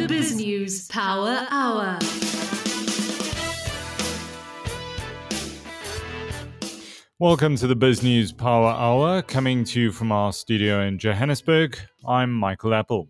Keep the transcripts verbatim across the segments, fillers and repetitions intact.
The BizNews Power Hour. Welcome to the BizNews Power Hour, coming to you from our studio in Johannesburg. I'm Michael Apple.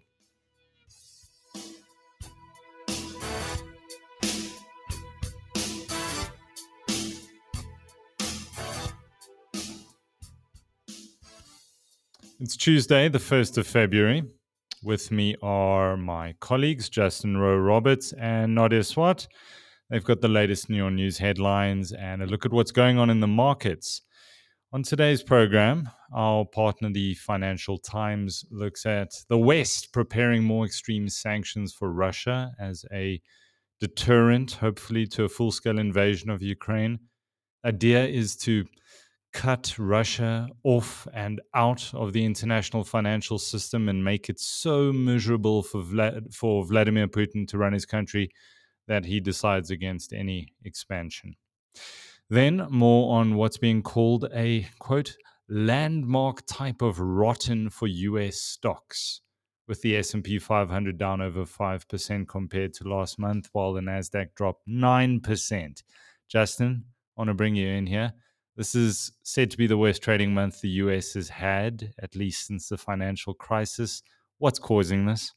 It's Tuesday, the first of February. With me are my colleagues, Justin Rowe-Roberts and Nadia Swart. They've got the latest Neon News headlines and a look at what's going on in the markets. On today's program, our partner, the Financial Times, looks at the West preparing more extreme sanctions for Russia as a deterrent, hopefully, to a full-scale invasion of Ukraine. The idea is to cut Russia off and out of the international financial system and make it so miserable for Vlad- for Vladimir Putin to run his country that he decides against any expansion. Then more on what's being called a, quote, landmark type of rotten for U S stocks, with the S and P five hundred down over five percent compared to last month, while the NASDAQ dropped nine percent. Justin, I want to bring you in here. This is said to be the worst trading month the U S has had, at least since the financial crisis. What's causing this?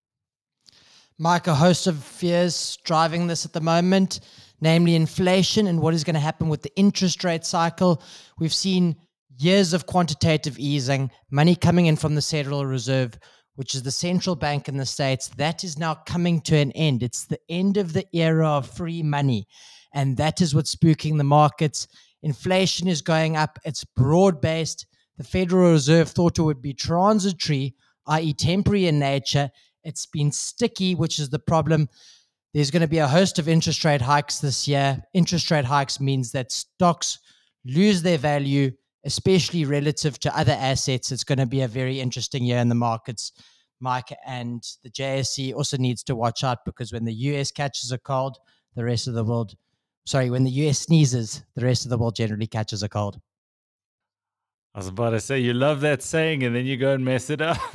Mike, a host of fears driving this at the moment, namely inflation and what is going to happen with the interest rate cycle. We've seen years of quantitative easing, money coming in from the Federal Reserve, which is the central bank in the States. That is now coming to an end. It's the end of the era of free money, and that is what's spooking the markets. Inflation is going up. It's broad-based. The Federal Reserve thought it would be transitory, that is temporary in nature. It's been sticky, which is the problem. There's going to be a host of interest rate hikes this year. Interest rate hikes means that stocks lose their value, especially relative to other assets. It's going to be a very interesting year in the markets, Mike. And the J S E also needs to watch out, because when the U S catches a cold, the rest of the world, sorry, when the U S sneezes, the rest of the world generally catches a cold. I was about to say, you love that saying, and then you go and mess it up.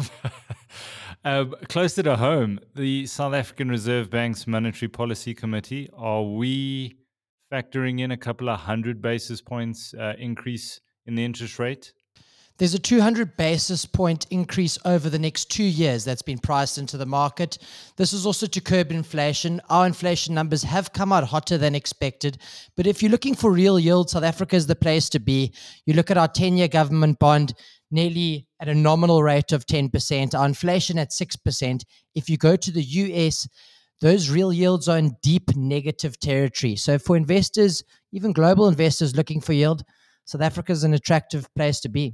um, closer to home, the South African Reserve Bank's Monetary Policy Committee, are we factoring in a couple of hundred basis points uh, increase in the interest rate? There's a two hundred basis point increase over the next two years that's been priced into the market. This is also to curb inflation. Our inflation numbers have come out hotter than expected. But if you're looking for real yield, South Africa is the place to be. You look at our ten-year government bond, nearly at a nominal rate of ten percent, our inflation at six percent. If you go to the U S, those real yields are in deep negative territory. So for investors, even global investors looking for yield, South Africa is an attractive place to be.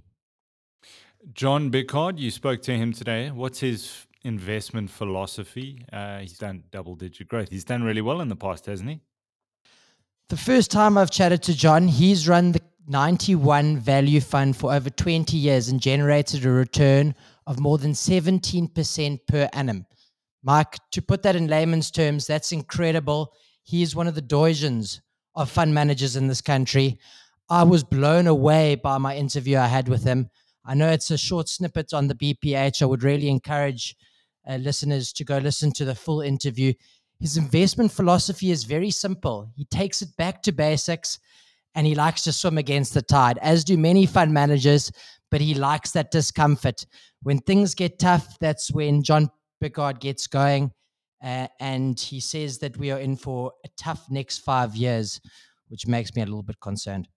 John Bickard, you spoke to him today. What's his investment philosophy? Uh, he's done double-digit growth. He's done really well in the past, hasn't he? The first time I've chatted to John, he's run the ninety-one Value Fund for over twenty years and generated a return of more than seventeen percent per annum. Mike, to put that in layman's terms, that's incredible. He is one of the doyens of fund managers in this country. I was blown away by my interview I had with him. I know it's a short snippet on the B P H. I would really encourage uh, listeners to go listen to the full interview. His investment philosophy is very simple. He takes it back to basics, and he likes to swim against the tide, as do many fund managers, but he likes that discomfort. When things get tough, that's when John Bickard gets going, uh, and he says that we are in for a tough next five years, which makes me a little bit concerned.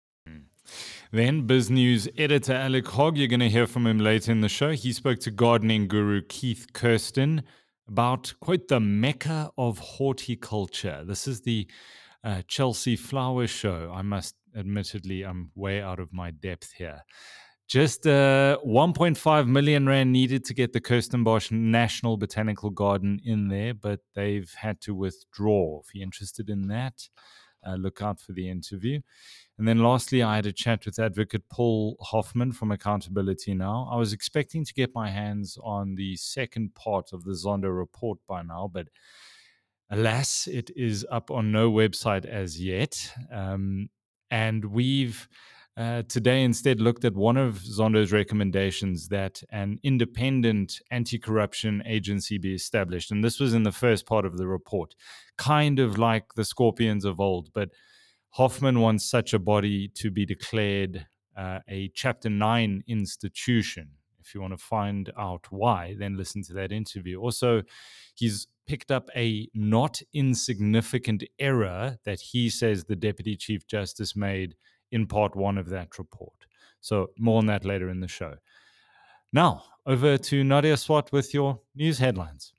Then BizNews editor Alec Hogg, you're going to hear from him later in the show. He spoke to gardening guru Keith Kirsten about, quote, the mecca of horticulture. This is the uh, Chelsea Flower Show. I must admittedly, I'm way out of my depth here. Just uh, one point five million rand needed to get the Kirstenbosch National Botanical Garden in there, but they've had to withdraw. If you're interested in that, uh, look out for the interview. And then lastly, I had a chat with advocate Paul Hoffman from Accountability Now. I was expecting to get my hands on the second part of the Zondo report by now, but alas, it is up on no website as yet. Um, and we've uh, today instead looked at one of Zondo's recommendations that an independent anti-corruption agency be established. And this was in the first part of the report, kind of like the Scorpions of old. But Hoffman wants such a body to be declared uh, a Chapter nine institution. If you want to find out why, then listen to that interview. Also, he's picked up a not insignificant error that he says the Deputy Chief Justice made in part one of that report. So more on that later in the show. Now, over to Nadia Swat with your news headlines.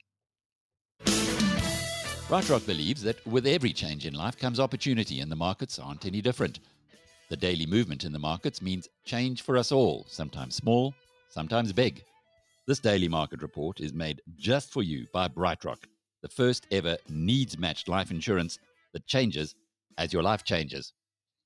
BrightRock believes that with every change in life comes opportunity, and the markets aren't any different. The daily movement in the markets means change for us all, sometimes small, sometimes big. This daily market report is made just for you by BrightRock, the first ever needs-matched life insurance that changes as your life changes.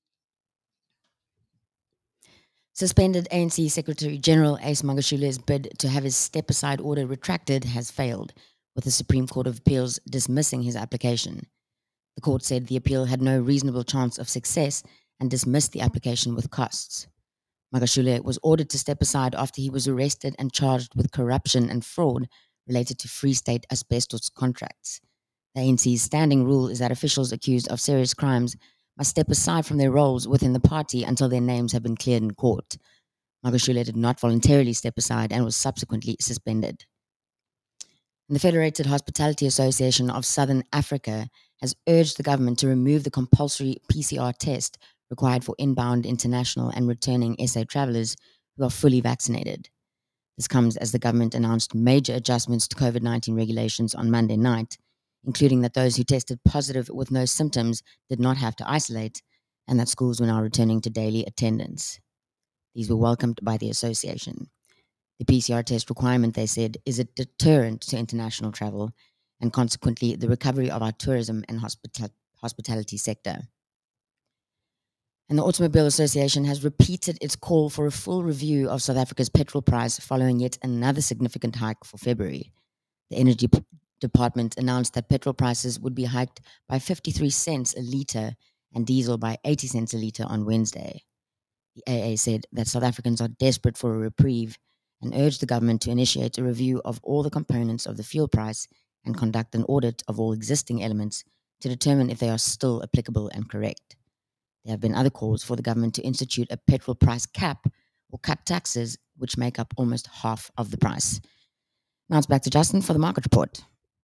Suspended A N C Secretary-General Ace Magashule's bid to have his step-aside order retracted has failed, with the Supreme Court of Appeals dismissing his application. The court said the appeal had no reasonable chance of success and dismissed the application with costs. Magashule was ordered to step aside after he was arrested and charged with corruption and fraud related to Free State asbestos contracts. The A N C's standing rule is that officials accused of serious crimes must step aside from their roles within the party until their names have been cleared in court. Magashule did not voluntarily step aside and was subsequently suspended. And the Federated Hospitality Association of Southern Africa has urged the government to remove the compulsory P C R test required for inbound international and returning S A travelers who are fully vaccinated. This comes as the government announced major adjustments to COVID nineteen regulations on Monday night, including that those who tested positive with no symptoms did not have to isolate, and that schools were now returning to daily attendance. These were welcomed by the association. The P C R test requirement, they said, is a deterrent to international travel and consequently the recovery of our tourism and hospital- hospitality sector. And the Automobile Association has repeated its call for a full review of South Africa's petrol price following yet another significant hike for February. The Energy P- Department announced that petrol prices would be hiked by fifty-three cents a litre and diesel by eighty cents a litre on Wednesday. The A A said that South Africans are desperate for a reprieve and urged the government to initiate a review of all the components of the fuel price and conduct an audit of all existing elements to determine if they are still applicable and correct. There have been other calls for the government to institute a petrol price cap or cut taxes, which make up almost half of the price. Now it's back to Justin for the market report.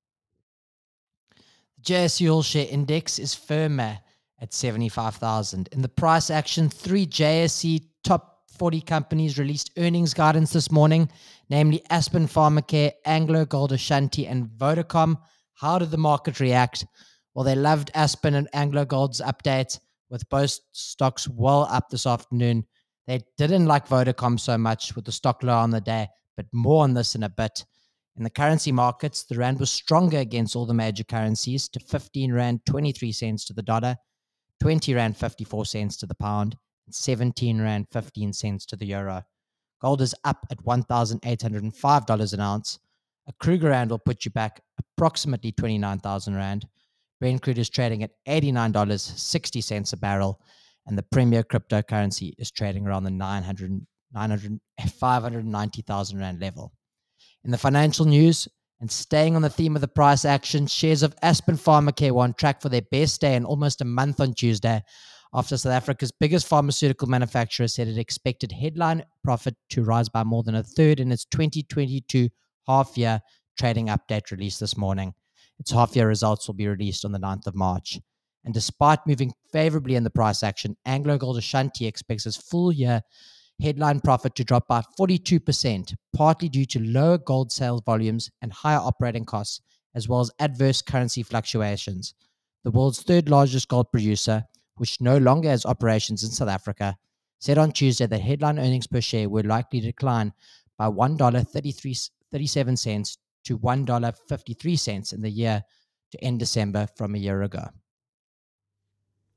The J S E All Share Index is firmer at seventy-five thousand. In the price action, three J S E top forty companies released earnings guidance this morning, namely Aspen Pharmacare, Anglo Gold Ashanti, and Vodacom. How did the market react? Well, they loved Aspen and Anglo Gold's update, with both stocks well up this afternoon. They didn't like Vodacom so much with the stock low on the day, but more on this in a bit. In the currency markets, the rand was stronger against all the major currencies to fifteen rand twenty-three cents to the dollar, twenty rand fifty-four cents to the pound, and seventeen rand fifteen cents to the euro. Gold is up at one thousand eight hundred five dollars an ounce. A Kruger rand will put you back approximately twenty-nine thousand rand. Brent crude is trading at eighty-nine dollars and sixty cents a barrel, and the premier cryptocurrency is trading around the nine hundred, nine hundred, five hundred ninety thousand rand level. In the financial news, and staying on the theme of the price action, shares of Aspen Pharmacare were on track for their best day in almost a month on Tuesday, after South Africa's biggest pharmaceutical manufacturer said it expected headline profit to rise by more than a third in its twenty twenty-two half-year trading update released this morning. Its half-year results will be released on the ninth of March. And despite moving favorably in the price action, Anglo Gold Ashanti expects its full-year headline profit to drop by forty-two percent, partly due to lower gold sales volumes and higher operating costs, as well as adverse currency fluctuations. The world's third largest gold producer, which no longer has operations in South Africa, said on Tuesday that headline earnings per share were likely to decline by one dollar and thirty-seven cents to one dollar and fifty-three cents in the year to end December from a year ago.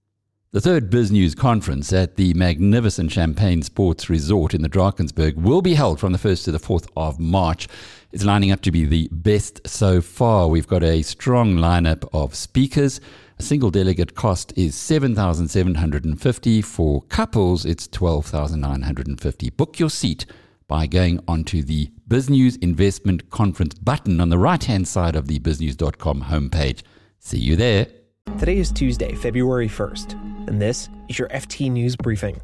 The third BizNews conference at the magnificent Champagne Sports Resort in the Drakensberg will be held from the first to the fourth of March. It's lining up to be the best so far. We've got a strong lineup of speakers. A single delegate cost is seven thousand seven hundred fifty dollars. For couples, it's twelve thousand nine hundred fifty dollars. Book your seat by going onto the BizNews Investment Conference button on the right-hand side of the biznews dot com homepage. See you there. Today is Tuesday, February first, and this is your F T News Briefing.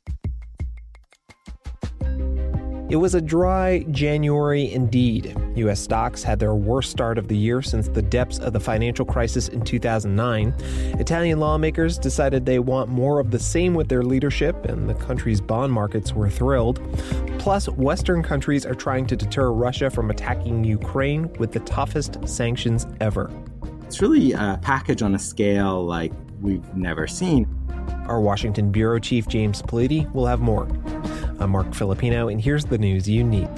It was a dry January indeed. U S stocks had their worst start of the year since the depths of the financial crisis in two thousand nine. Italian lawmakers decided they want more of the same with their leadership, and the country's bond markets were thrilled. Plus, Western countries are trying to deter Russia from attacking Ukraine with the toughest sanctions ever. It's really a package on a scale like we've never seen. Our Washington bureau chief, James Politi, will have more. I'm Mark Filipino, and here's the news you need.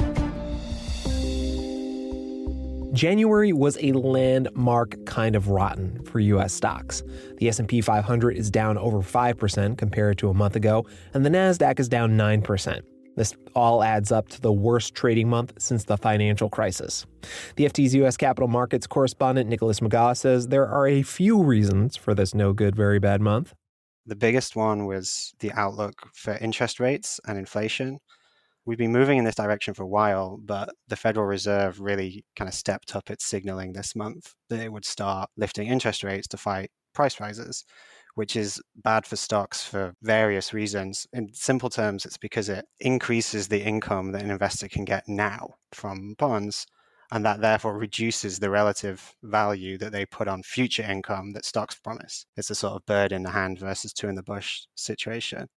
January was a landmark kind of rotten for U S stocks. The S and P five hundred is down over five percent compared to a month ago, and the NASDAQ is down nine percent. This all adds up to the worst trading month since the financial crisis. The F T's U S capital markets correspondent Nicholas McGaw says there are a few reasons for this no good, very bad month. The biggest one was the outlook for interest rates and inflation. We've been moving in this direction for a while, but the Federal Reserve really kind of stepped up its signaling this month that it would start lifting interest rates to fight price rises, which is bad for stocks for various reasons. In simple terms, it's because it increases the income that an investor can get now from bonds, and that therefore reduces the relative value that they put on future income that stocks promise. It's a sort of bird in the hand versus two in the bush situation.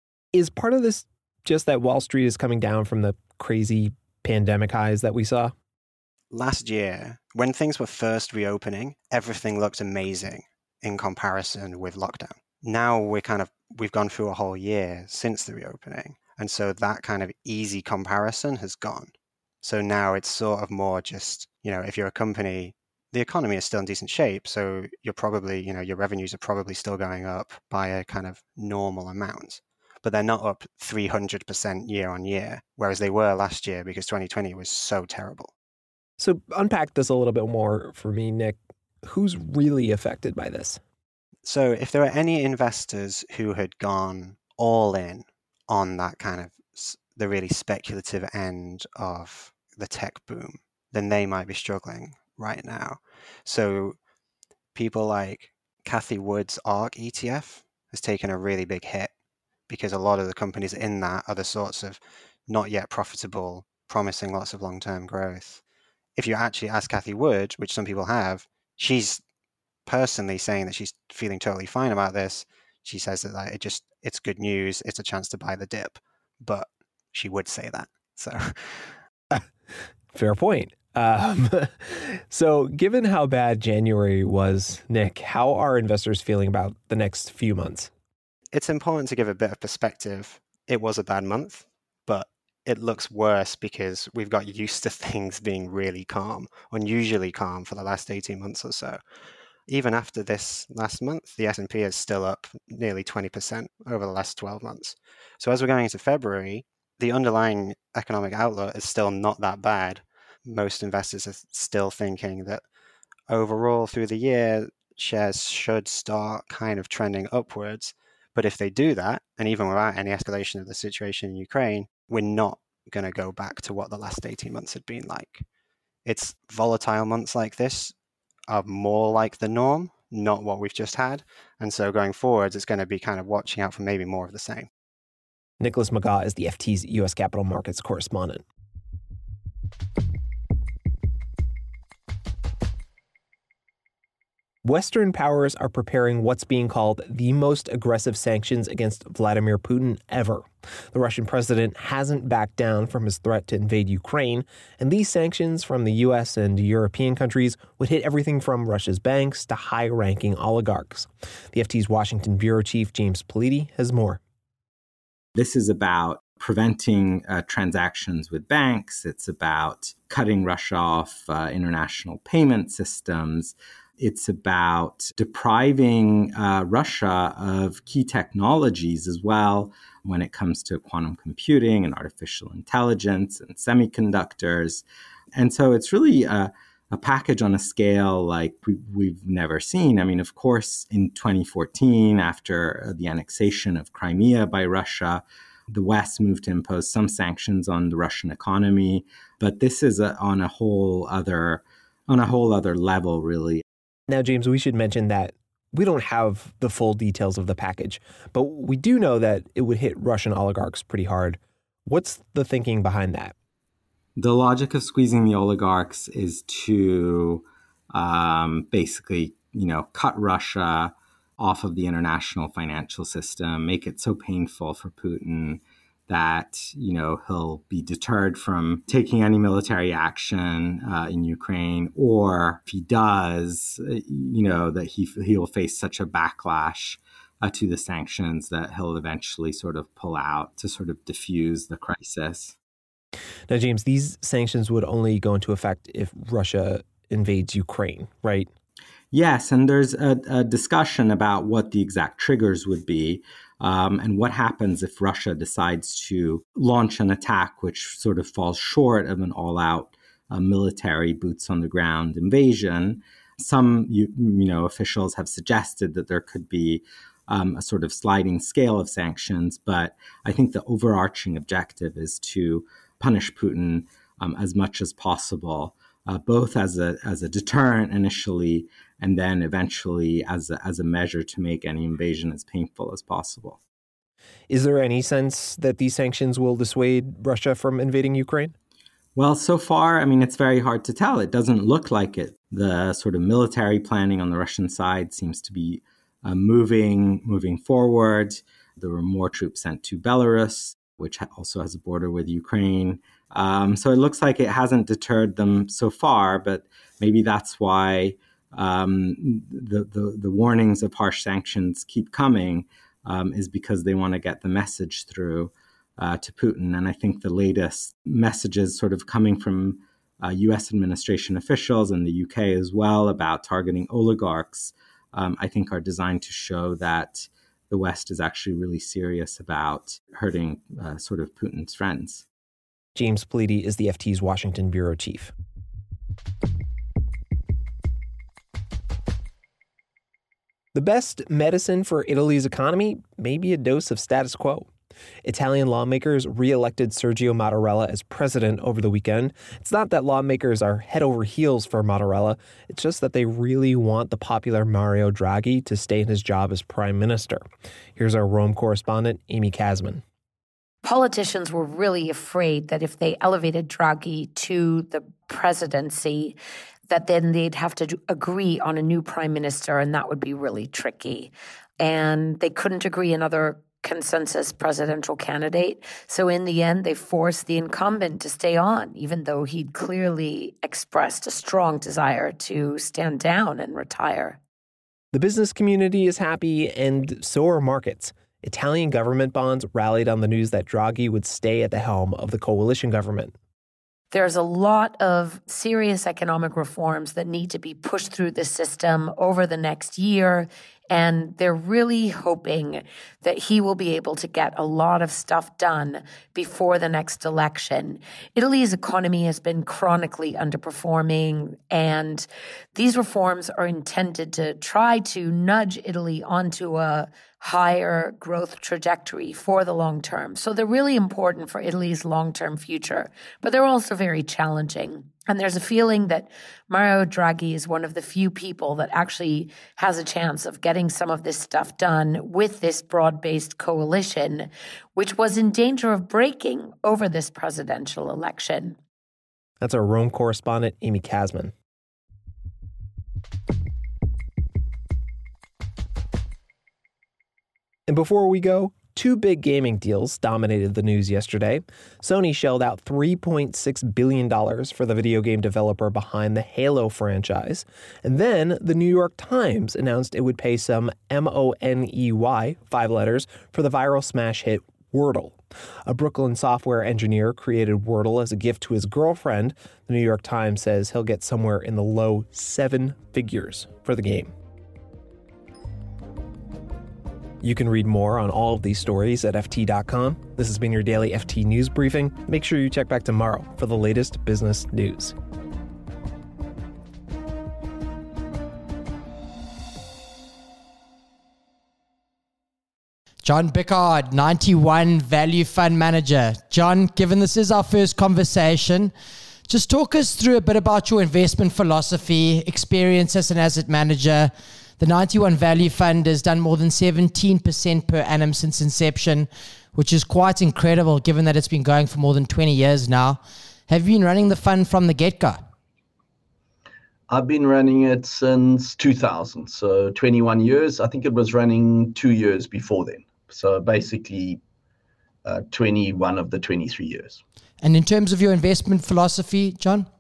Is part of this just that Wall Street is coming down from the crazy pandemic highs that we saw? Last year, when things were first reopening, everything looked amazing in comparison with lockdown. Now we're kind of, we've gone through a whole year since the reopening. And so that kind of easy comparison has gone. So now it's sort of more just, you know, if you're a company, the economy is still in decent shape. So you're probably, you know, your revenues are probably still going up by a kind of normal amount, but they're not up three hundred percent year on year, whereas they were last year because twenty twenty was so terrible. So unpack this a little bit more for me, Nick. Who's really affected by this? So if there are any investors who had gone all in on that kind of the really speculative end of the tech boom, then they might be struggling right now. So people like Cathie Wood's ARK E T F has taken a really big hit because a lot of the companies in that are the sorts of not yet profitable, promising lots of long-term growth. If you actually ask Cathie Wood, which some people have, she's personally saying that she's feeling totally fine about this. She says that like, it just it's good news. It's a chance to buy the dip, but she would say that. So, fair point. Um, so, given how bad January was, Nick, how are investors feeling about the next few months? It's important to give a bit of perspective. It was a bad month, but it looks worse because we've got used to things being really calm, unusually calm for the last eighteen months or so. Even after this last month, the S and P is still up nearly twenty percent over the last twelve months. So as we're going into February, the underlying economic outlook is still not that bad. Most investors are still thinking that overall through the year, shares should start kind of trending upwards. But if they do that, and even without any escalation of the situation in Ukraine, we're not going to go back to what the last eighteen months had been like. It's volatile months like this are more like the norm, not what we've just had. And so going forwards, it's going to be kind of watching out for maybe more of the same. Nicholas McGaw is the F T's U S capital markets correspondent. Western powers are preparing what's being called the most aggressive sanctions against Vladimir Putin ever. The Russian president hasn't backed down from his threat to invade Ukraine, and these sanctions from the U S and European countries would hit everything from Russia's banks to high-ranking oligarchs. The F T's Washington bureau chief, James Politi, has more. This is about preventing uh, transactions with banks. It's about cutting Russia off uh, international payment systems. It's about depriving uh, Russia of key technologies as well when it comes to quantum computing and artificial intelligence and semiconductors. And so it's really a, a package on a scale like we, we've never seen. I mean, of course, in twenty fourteen, after the annexation of Crimea by Russia, the West moved to impose some sanctions on the Russian economy. But this is a, on a whole other on a whole other level, really. Now, James, we should mention that we don't have the full details of the package, but we do know that it would hit Russian oligarchs pretty hard. What's the thinking behind that? The logic of squeezing the oligarchs is to um, basically, you know, cut Russia off of the international financial system, make it so painful for Putin that, you know, he'll be deterred from taking any military action uh, in Ukraine, or if he does, you know, that he he'll face such a backlash uh, to the sanctions that he'll eventually sort of pull out to sort of diffuse the crisis. Now, James, these sanctions would only go into effect if Russia invades Ukraine, right? Yes, and there's a, a discussion about what the exact triggers would be um, and what happens if Russia decides to launch an attack which sort of falls short of an all-out uh, military boots-on-the-ground invasion. Some you, you know, officials have suggested that there could be um, a sort of sliding scale of sanctions, but I think the overarching objective is to punish Putin um, as much as possible, uh, both as a as a deterrent initially, and then eventually as a, as a measure to make any invasion as painful as possible. Is there any sense that these sanctions will dissuade Russia from invading Ukraine? Well, so far, I mean, it's very hard to tell. It doesn't look like it. The sort of military planning on the Russian side seems to be uh, moving moving forward. There were more troops sent to Belarus, which also has a border with Ukraine. Um, so it looks like it hasn't deterred them so far, but maybe that's why um, the, the, the warnings of harsh sanctions keep coming, um, is because they want to get the message through uh, to Putin. And I think the latest messages sort of coming from uh, U S administration officials and the U K as well about targeting oligarchs, um, I think are designed to show that the West is actually really serious about hurting uh, sort of Putin's friends. James Politi is the F T's Washington bureau chief. The best medicine for Italy's economy may be a dose of status quo. Italian lawmakers re-elected Sergio Mattarella as president over the weekend. It's not that lawmakers are head over heels for Mattarella. It's just that they really want the popular Mario Draghi to stay in his job as prime minister. Here's our Rome correspondent, Amy Kasman. Politicians were really afraid that if they elevated Draghi to the presidency, that then they'd have to agree on a new prime minister, and that would be really tricky. And they couldn't agree another consensus presidential candidate. So in the end, they forced the incumbent to stay on, even though he'd clearly expressed a strong desire to stand down and retire. The business community is happy, and so are markets. Italian government bonds rallied on the news that Draghi would stay at the helm of the coalition government. There's a lot of serious economic reforms that need to be pushed through the system over the next year, and they're really hoping that he will be able to get a lot of stuff done before the next election. Italy's economy has been chronically underperforming, and these reforms are intended to try to nudge Italy onto a higher growth trajectory for the long term. So they're really important for Italy's long-term future, but they're also very challenging. And there's a feeling that Mario Draghi is one of the few people that actually has a chance of getting some of this stuff done with this broad-based coalition, which was in danger of breaking over this presidential election. That's our Rome correspondent, Amy Kasman. And before we go, two big gaming deals dominated the news yesterday. Sony shelled out three point six billion dollars for the video game developer behind the Halo franchise. And then the New York Times announced it would pay some M O N E Y, five letters, for the viral smash hit Wordle. A Brooklyn software engineer created Wordle as a gift to his girlfriend. The New York Times says he'll get somewhere in the low seven figures for the game. You can read more on all of these stories at F T dot com. This has been your daily F T News Briefing. Make sure you check back tomorrow for the latest business news. John Bickard, ninety one Value Fund Manager. John, given this is our first conversation, just talk us through a bit about your investment philosophy, experience as an asset manager. The ninety one Value Fund has done more than seventeen percent per annum since inception, which is quite incredible given that it's been going for more than twenty years now. Have you been running the fund from the get-go? I've been running it since two thousand, so twenty-one years. I think it was running two years before then. So basically uh, twenty-one of the twenty-three years. And in terms of your investment philosophy, John?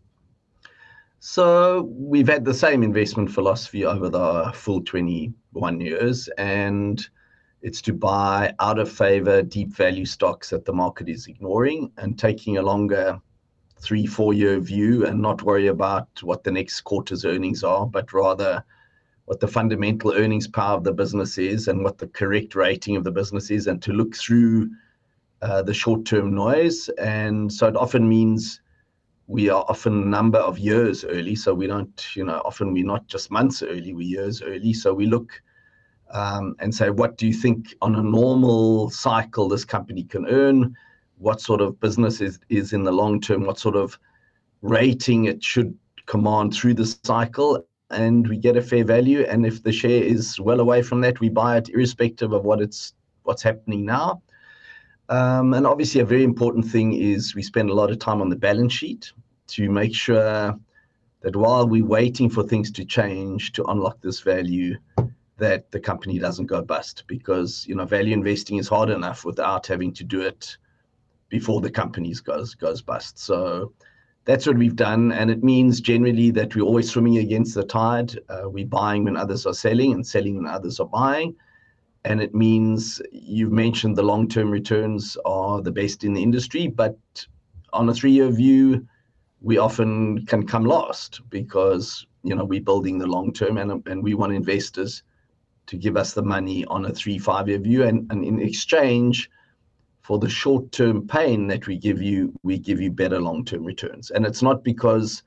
So we've had the same investment philosophy over the full twenty-one years, and it's to buy out of favor deep value stocks that the market is ignoring and taking a longer three, four year view and not worry about what the next quarter's earnings are, but rather what the fundamental earnings power of the business is and what the correct rating of the business is, and to look through uh, the short-term noise. And so it often means we are often a number of years early. So we don't, you know, often we're not just months early, we're years early. So we look um, and say, what do you think on a normal cycle this company can earn? What sort of business is, is in the long term? What sort of rating it should command through the cycle? And we get a fair value. And if the share is well away from that, we buy it irrespective of what it's what's happening now. Um, and obviously a very important thing is we spend a lot of time on the balance sheet to make sure that while we're waiting for things to change to unlock this value, that the company doesn't go bust, because, you know, value investing is hard enough without having to do it before the company goes, goes bust. So that's what we've done. And it means generally that we're always swimming against the tide. Uh, we're buying when others are selling and selling when others are buying. And it means, you've mentioned the long-term returns are the best in the industry, but on a three-year view, we often can come last because, you know, we're building the long-term, and, and we want investors to give us the money on a three, five-year view. And, and in exchange for the short-term pain that we give you, we give you better long-term returns. And it's not because,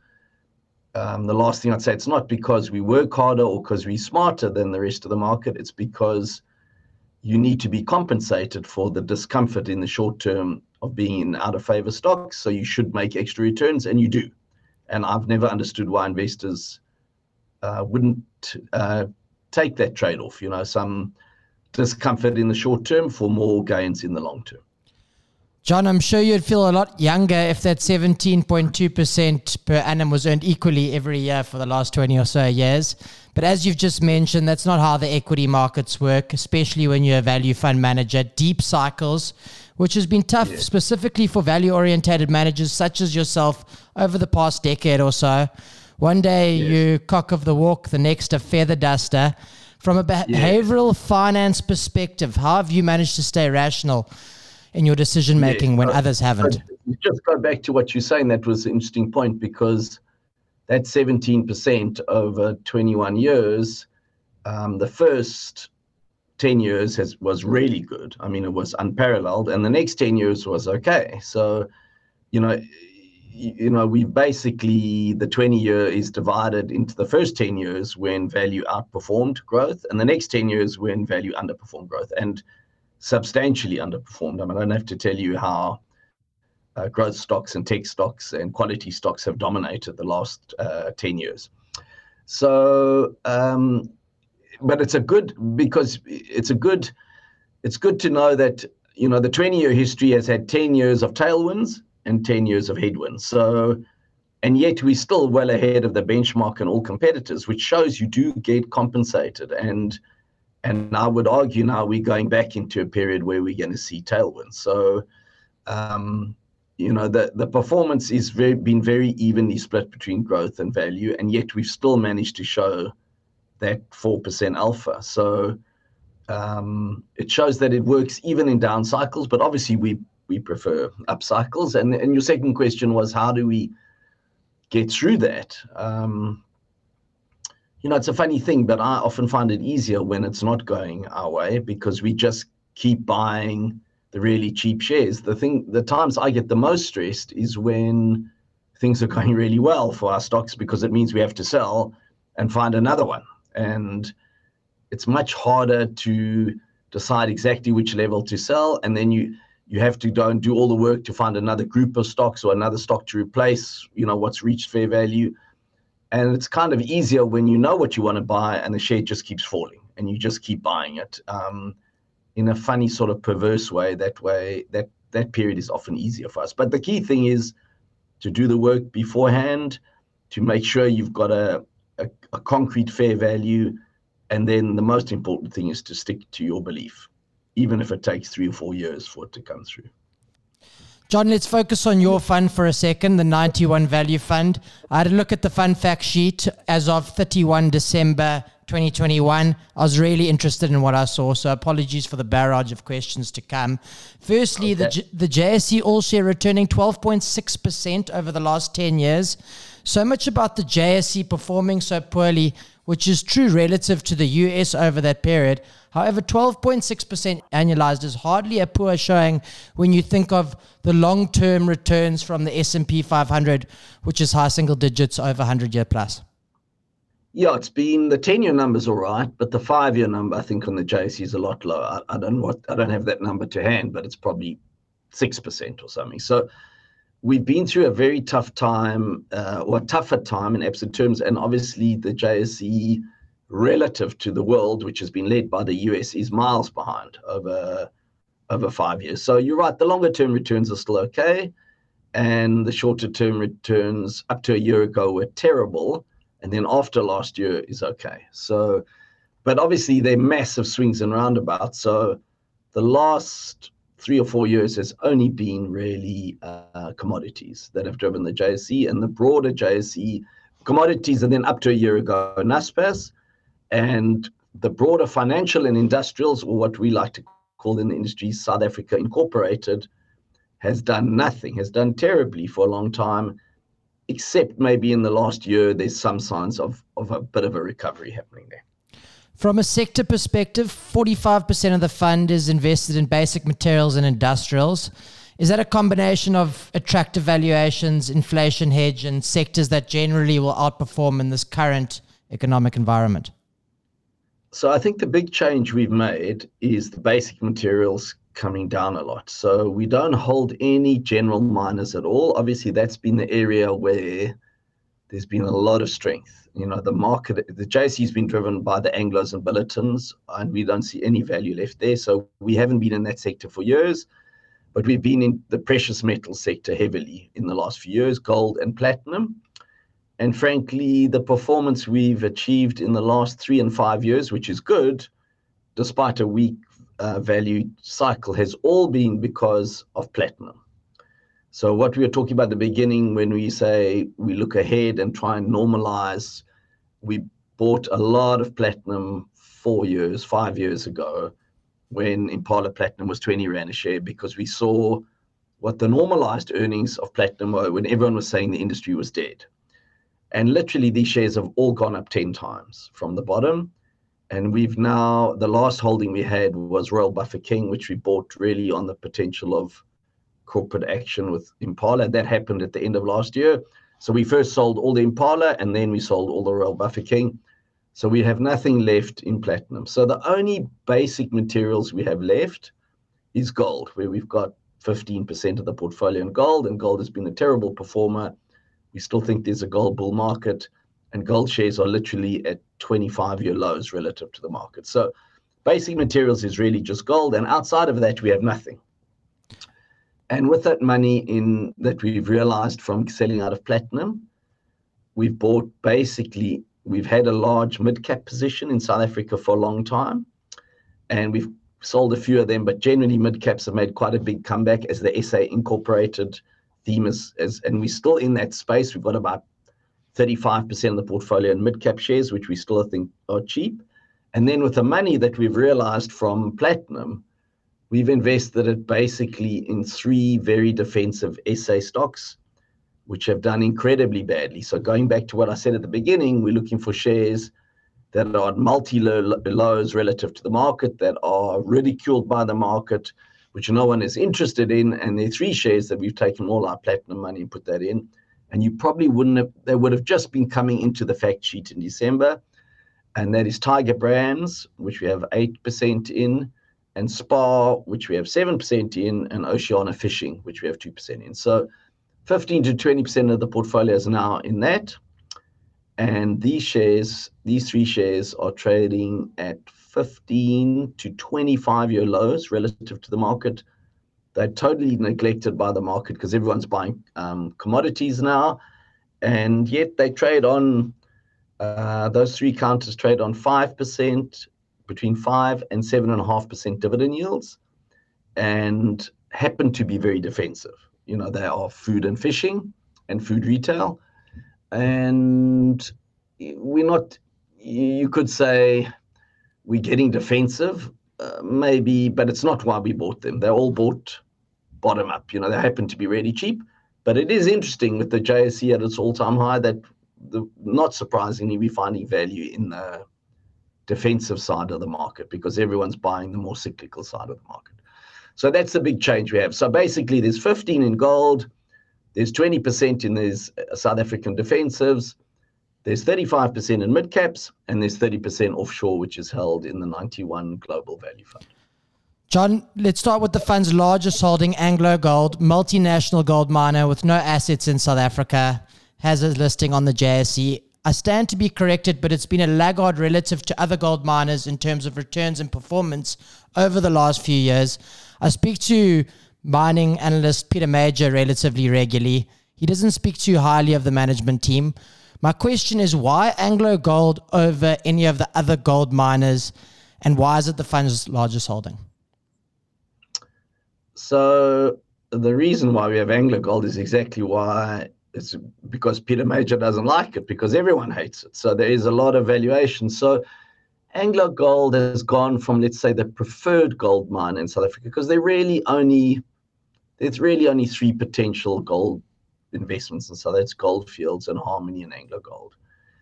um, the last thing I'd say, it's not because we work harder or because we're smarter than the rest of the market. It's because you need to be compensated for the discomfort in the short term of being in out of favor stocks. So you should make extra returns, and you do. And I've never understood why investors uh, wouldn't uh, take that trade-off, you know, some discomfort in the short term for more gains in the long term. John, I'm sure you'd feel a lot younger if that seventeen point two percent per annum was earned equally every year for the last twenty or so years. But as you've just mentioned, that's not how the equity markets work, especially when you're a value fund manager. Deep cycles, which has been tough yeah. specifically for value-orientated managers such as yourself over the past decade or so. One day yes. you cock of the walk, the next a feather duster. From a behavioral yes. finance perspective, how have you managed to stay rational in your decision making yes. when uh, others haven't? Just go back to what you're saying. That was an interesting point, because that seventeen percent over twenty-one years, um, the first ten years has, was really good. I mean, it was unparalleled, and the next ten years was okay. So, you know, you, you know, we basically, the twenty year is divided into the first ten years when value outperformed growth, and the next ten years when value underperformed growth, and substantially underperformed. I mean, I don't have to tell you how uh, growth stocks and tech stocks and quality stocks have dominated the last uh, ten years. So, um, but it's a good, because it's a good, it's good to know that, you know, the twenty year history has had ten years of tailwinds and ten years of headwinds. So, and yet we're still well ahead of the benchmark and all competitors, which shows you do get compensated. And And I would argue now we're going back into a period where we're going to see tailwinds. So, um, you know, the, the performance is very, been very evenly split between growth and value, and yet we've still managed to show that four percent alpha. So Um, it shows that it works even in down cycles, but obviously we we prefer up cycles. And, and your second question was, how do we get through that? Um, you know, it's a funny thing, but I often find it easier when it's not going our way because we just keep buying the really cheap shares. The thing, the times I get the most stressed is when things are going really well for our stocks, because it means we have to sell and find another one. And it's much harder to decide exactly which level to sell. And then you, you have to go and do all the work to find another group of stocks or another stock to replace, you know, what's reached fair value. And it's kind of easier when you know what you want to buy and the share just keeps falling and you just keep buying it. Um, in a funny sort of perverse way, that way, that, that period is often easier for us. But the key thing is to do the work beforehand, to make sure you've got a, a, a concrete fair value. And then the most important thing is to stick to your belief, even if it takes three or four years for it to come through. John, let's focus on your fund for a second, the ninety-one Value Fund. I had a look at the fund fact sheet as of thirty-first December twenty twenty-one. I was really interested in what I saw, so apologies for the barrage of questions to come. Firstly, okay. the, J- the J S E All-Share returning twelve point six percent over the last ten years. So much about the J S E performing so poorly, which is true relative to the U S over that period. However, twelve point six percent annualized is hardly a poor showing when you think of the long-term returns from the S and P five hundred, which is high single digits over one hundred year plus. Yeah, it's been, the ten-year number's all right, but the five-year number, I think, on the J S E is a lot lower. I, I don't what I don't have that number to hand, but it's probably six percent or something. So we've been through a very tough time, uh, or a tougher time in absolute terms, and obviously the J S E relative to the world, which has been led by the U S, is miles behind over over five years. So you're right, the longer term returns are still okay, and the shorter term returns up to a year ago were terrible, and then after last year is okay. So, but obviously they're massive swings and roundabouts. So the last three or four years has only been really uh, commodities that have driven the J S E, and the broader J S E commodities, and then up to a year ago, Naspers, and the broader financial and industrials, or what we like to call in the industry South Africa Incorporated, has done nothing, has done terribly for a long time, except maybe in the last year, there's some signs of, of a bit of a recovery happening there. From a sector perspective, forty-five percent of the fund is invested in basic materials and industrials. Is that a combination of attractive valuations, inflation hedge, and sectors that generally will outperform in this current economic environment? So I think the big change we've made is the basic materials coming down a lot. So we don't hold any general miners at all. Obviously, that's been the area where there's been a lot of strength. You know, the market, the J S E has been driven by the Anglos and Billitons, and we don't see any value left there. So we haven't been in that sector for years, but we've been in the precious metal sector heavily in the last few years, gold and platinum. And frankly, the performance we've achieved in the last three and five years, which is good, despite a weak uh, value cycle, has all been because of platinum. So what we were talking about at the beginning, when we say we look ahead and try and normalize, we bought a lot of platinum four years, five years ago, when Impala Platinum was twenty rand a share, because we saw what the normalized earnings of platinum were when everyone was saying the industry was dead. And literally these shares have all gone up ten times from the bottom. And we've now, the last holding we had was Royal Bafokeng, which we bought really on the potential of corporate action with Impala. That happened at the end of last year. So we first sold all the Impala, and then we sold all the Royal Bafokeng. So we have nothing left in platinum. So the only basic materials we have left is gold, where we've got fifteen percent of the portfolio in gold, and gold has been a terrible performer. We still think there's a gold bull market, and gold shares are literally at twenty-five-year lows relative to the market. So basic materials is really just gold, and outside of that, we have nothing. And with that money in that we've realized from selling out of platinum, we've bought basically, we've had a large mid-cap position in South Africa for a long time, and we've sold a few of them, but generally mid-caps have made quite a big comeback as the S A Incorporated theme is, is, and we're still in that space. We've got about thirty-five percent of the portfolio in mid-cap shares, which we still think are cheap. And then with the money that we've realized from platinum, we've invested it basically in three very defensive S A stocks, which have done incredibly badly. So going back to what I said at the beginning, we're looking for shares that are multi-lows relative to the market, that are ridiculed by the market, which no one is interested in. And there are three shares that we've taken all our platinum money and put that in. And you probably wouldn't have, they would have just been coming into the fact sheet in December. And that is Tiger Brands, which we have eight percent in, and Spar, which we have seven percent in, and Oceana Fishing, which we have two percent in. So fifteen to twenty percent of the portfolio is now in that. And these shares, these three shares are trading at fifteen to twenty-five year lows relative to the market. They're totally neglected by the market because everyone's buying um, commodities now. And yet they trade on, uh, those three counters trade on five percent, between five and seven point five percent dividend yields, and happen to be very defensive. You know, they are food and fishing and food retail. And we're not, you could say we're getting defensive, uh, maybe, but it's not why we bought them. They're all bought bottom up. You know, they happen to be really cheap. But it is interesting with the J S E at its all-time high that, the, not surprisingly, we're finding value in the defensive side of the market because everyone's buying the more cyclical side of the market. So that's the big change we have. So basically there's fifteen in gold, there's twenty percent in these South African defensives, there's thirty-five percent in mid caps, and there's thirty percent offshore, which is held in the ninety-one Global Value Fund. John, let's start with the fund's largest holding, Anglo Gold, multinational gold miner with no assets in South Africa, has a listing on the J S E. I stand to be corrected, but it's been a laggard relative to other gold miners in terms of returns and performance over the last few years. I speak to mining analyst Peter Major relatively regularly. He doesn't speak too highly of the management team. My question is, why Anglo Gold over any of the other gold miners, and why is it the fund's largest holding? So the reason why we have Anglo Gold is exactly why. It's because Peter Major doesn't like it, because everyone hates it. So there is a lot of valuation. So Anglo Gold has gone from, let's say, the preferred gold mine in South Africa, because there really only, there's really only three potential gold investments. And so that's Gold Fields and Harmony and Anglo Gold.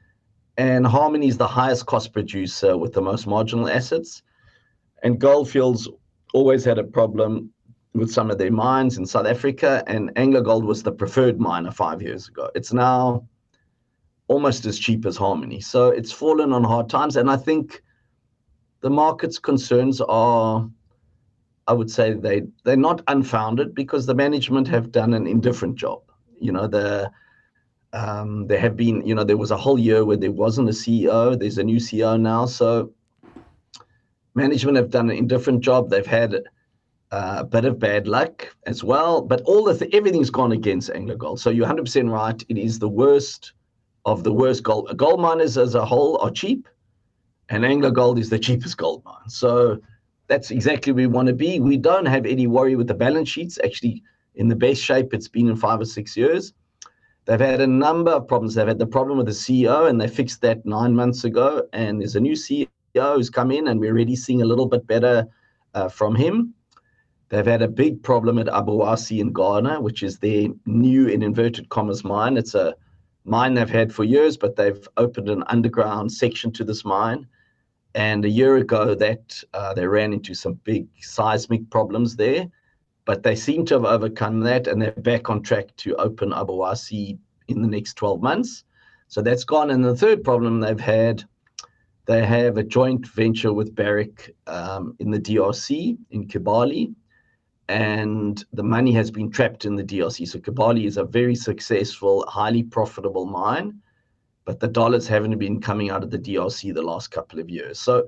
And Harmony is the highest cost producer with the most marginal assets. And Gold Fields always had a problem with some of their mines in South Africa, and Anglo Gold was the preferred miner five years ago. It's now almost as cheap as Harmony. So it's fallen on hard times, and I think the market's concerns are, I would say they, they're not unfounded, because the management have done an indifferent job. You know, the um, there have been, you know, there was a whole year where there wasn't a C E O. There's a new C E O now. So management have done an indifferent job. They've had Uh, a bit of bad luck as well, but all the th- everything's gone against Anglo Gold. So you're one hundred percent right. It is the worst of the worst gold. Gold miners as a whole are cheap, and Anglo Gold is the cheapest gold mine. So that's exactly where we want to be. We don't have any worry with the balance sheets. Actually, in the best shape it's been in five or six years. They've had a number of problems. They've had the problem with the C E O, and they fixed that nine months ago. And there's a new C E O who's come in, and we're already seeing a little bit better uh, from him. They've had a big problem at Obuasi in Ghana, which is their new, in inverted commas, mine. It's a mine they've had for years, but they've opened an underground section to this mine. And a year ago, that uh, they ran into some big seismic problems there. But they seem to have overcome that, and they're back on track to open Obuasi in the next twelve months. So that's gone. And the third problem they've had, they have a joint venture with Barrick um, in the D R C, in Kibali. And the money has been trapped in the D R C. So Kibali is a very successful, highly profitable mine, but the dollars haven't been coming out of the D R C the last couple of years. So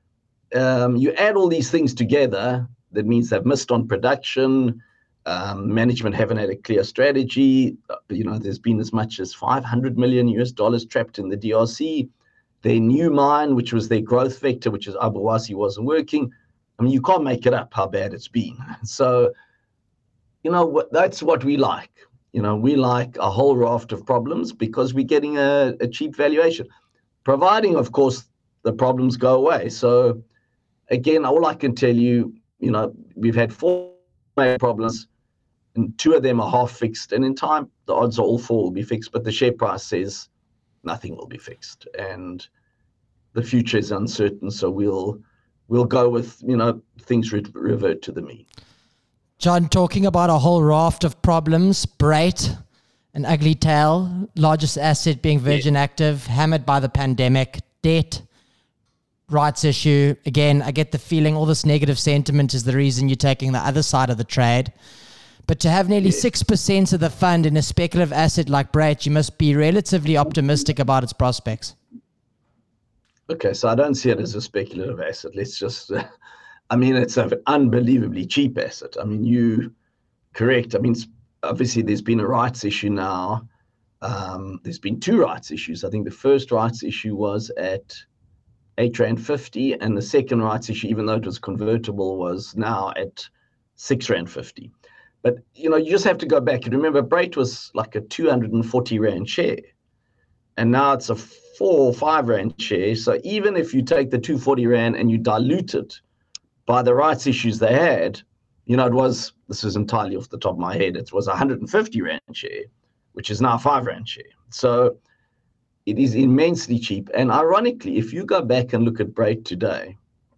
um, you add all these things together, that means they've missed on production, um, management haven't had a clear strategy. You know, there's been as much as five hundred million U S dollars trapped in the D R C. Their new mine, which was their growth vector, which is Obuasi, wasn't working. I mean, you can't make it up how bad it's been. So, you know, that's what we like. You know, we like a whole raft of problems because we're getting a, a cheap valuation, providing, of course, the problems go away. So again, all I can tell you, you know, we've had four major problems and two of them are half fixed. And in time, the odds are all four will be fixed, but the share price says nothing will be fixed. And the future is uncertain. So we'll, we'll go with, you know, things re- revert to the mean. John, talking about a whole raft of problems, Brait, an ugly tale, largest asset being Virgin yeah. Active, hammered by the pandemic, debt, rights issue. Again, I get the feeling all this negative sentiment is the reason you're taking the other side of the trade. But to have nearly yeah. six percent of the fund in a speculative asset like Brait, you must be relatively optimistic about its prospects. Okay, so I don't see it as a speculative asset. Let's just... Uh, I mean, it's an unbelievably cheap asset. I mean, you correct. I mean, obviously there's been a rights issue now. Um, there's been two rights issues. I think the first rights issue was at eight rand fifty, and the second rights issue, even though it was convertible, was now at six rand fifty. But, you know, you just have to go back. And remember, Brait was like a two hundred forty rand share, and now it's a four or five rand share. So even if you take the two hundred forty rand and you dilute it by the rights issues they had, you know, it was, this is entirely off the top of my head, it was a one hundred fifty rand share, which is now five rand share. So it is immensely cheap. And ironically, if you go back and look at Brait today,